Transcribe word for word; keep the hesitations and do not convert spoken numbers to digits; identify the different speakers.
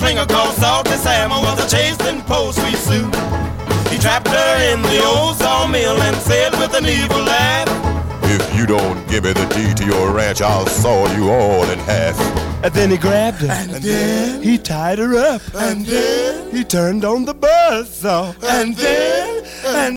Speaker 1: stringer called Salty Sam was a chasing poor sweet Sue. He trapped her in the old sawmill and said with an evil laugh,
Speaker 2: "If you don't give me the deed to your ranch, I'll saw you all in half."
Speaker 3: And then he grabbed her,
Speaker 1: and then
Speaker 3: he tied her up,
Speaker 1: and then
Speaker 3: he turned on the buzzsaw,
Speaker 1: and then and